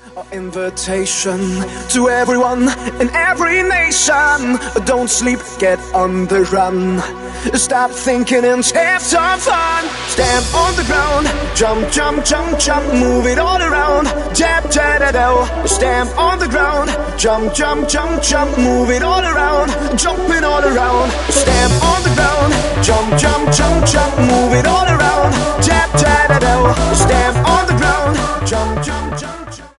Invitation to everyone in every nation. Don't sleep, get on the run. Stop thinking and have some fun. Stamp on the ground, jump, jump, jump, jump, move it all around. Jab, jab, da, da. Stamp on the ground, jump, jump, jump, jump, move it all around. Jump it all around. Stamp on the ground.